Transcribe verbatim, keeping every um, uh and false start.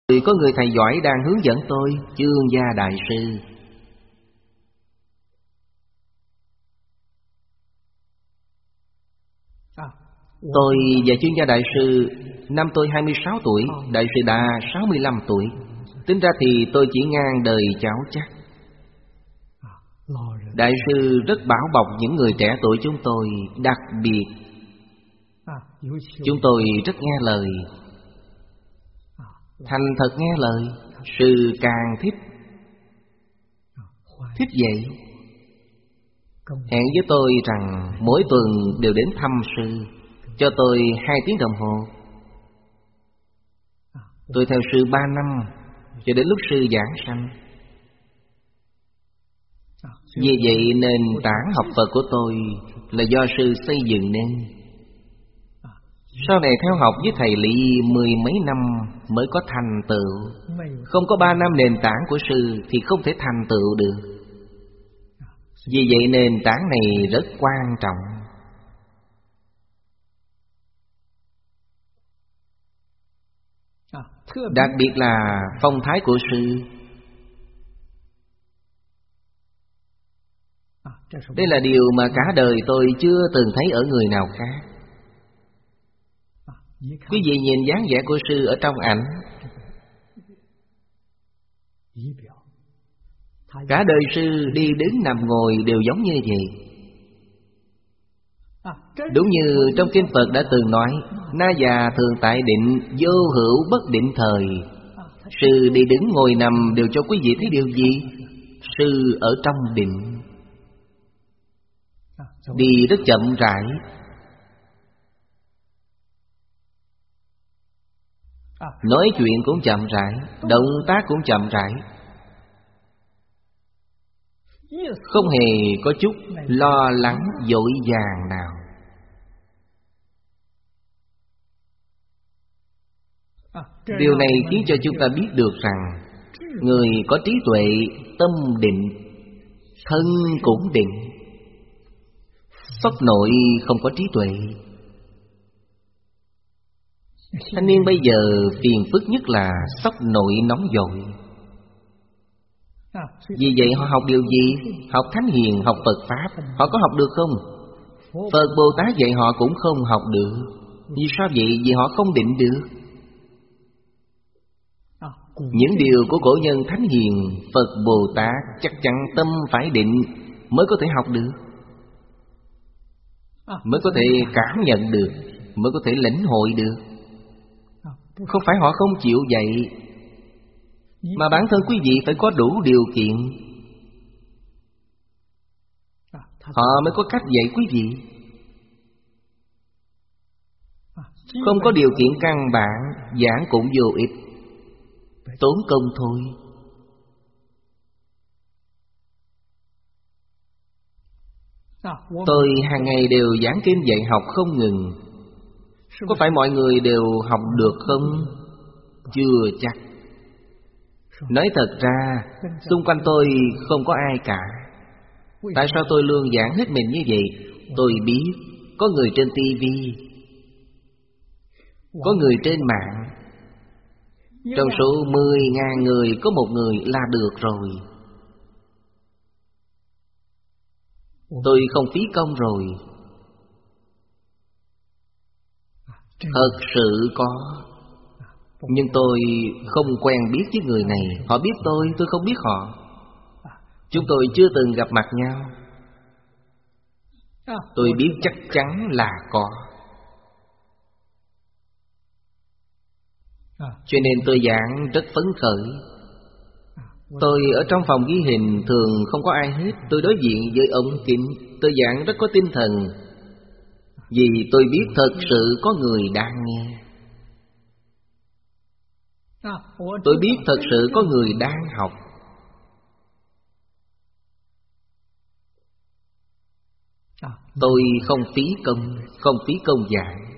có người thầy giỏi đang hướng dẫn tôi, Chương Gia Đại Sư. Tôi và Chương Gia Đại Sư, năm tôi hai mươi sáu tuổi, Đại Sư đã sáu mươi lăm tuổi. Tính ra thì tôi chỉ ngang đời cháu chắc. Đại Sư rất bảo bọc những người trẻ tuổi chúng tôi. Đặc biệt chúng tôi rất nghe lời, thành thật nghe lời. Sư càng thích. Thích vậy. Hẹn với tôi rằng mỗi tuần đều đến thăm sư, cho tôi hai tiếng đồng hồ. Tôi theo sư ba năm, cho đến lúc sư giảng sanh. Vì vậy nền tảng học Phật của tôi là do sư xây dựng nên. Sau này theo học với thầy Lý mười mấy năm mới có thành tựu. Không có ba năm nền tảng của sư thì không thể thành tựu được. Vì vậy nền tảng này rất quan trọng. Đặc biệt là phong thái của sư. Đây là điều mà cả đời tôi chưa từng thấy ở người nào khác. Quý vị nhìn dáng vẻ của sư ở trong ảnh, cả đời sư đi đứng nằm ngồi đều giống như vậy. Đúng như trong kinh Phật đã từng nói, na già thường tại định, vô hữu bất định thời. Sư đi đứng ngồi nằm đều cho quý vị thấy điều gì? Sư ở trong định. Đi rất chậm rãi. Nói chuyện cũng chậm rãi, động tác cũng chậm rãi. Không hề có chút lo lắng vội vàng nào. Điều này khiến cho chúng ta biết được rằng người có trí tuệ, tâm định, thân cũng định. Sốc nội không có trí tuệ. Thanh niên bây giờ phiền phức nhất là sốc nội nóng vội. Vì vậy họ học điều gì? Học Thánh Hiền, học Phật Pháp. Họ có học được không? Phật Bồ Tát dạy họ cũng không học được. Vì sao vậy? Vì họ không định được. Những điều của cổ nhân Thánh Hiền, Phật Bồ Tát chắc chắn tâm phải định mới có thể học được, mới có thể cảm nhận được, mới có thể lĩnh hội được. Không phải họ không chịu dạy, mà bản thân quý vị phải có đủ điều kiện, họ mới có cách dạy quý vị. Không có điều kiện căn bản, giảng cũng vô ích, tốn công thôi. Tôi hàng ngày đều giảng kinh dạy học không ngừng. Có phải mọi người đều học được không? Chưa chắc. Nói thật ra, xung quanh tôi không có ai cả. Tại sao tôi luôn giảng hết mình như vậy? Tôi biết có người trên tivi, có người trên mạng. Trong số mười ngàn người có một người là được rồi. Tôi không phí công rồi. Thật sự có. Nhưng tôi không quen biết với người này. Họ biết tôi, tôi không biết họ. Chúng tôi chưa từng gặp mặt nhau. Tôi biết chắc chắn là có. Cho nên tôi giảng rất phấn khởi. Tôi ở trong phòng ghi hình thường không có ai hết. Tôi đối diện với ống kính, tôi giảng rất có tinh thần. Vì tôi biết thật sự có người đang nghe. Tôi biết thật sự có người đang học. Tôi không phí công, không phí công giảng.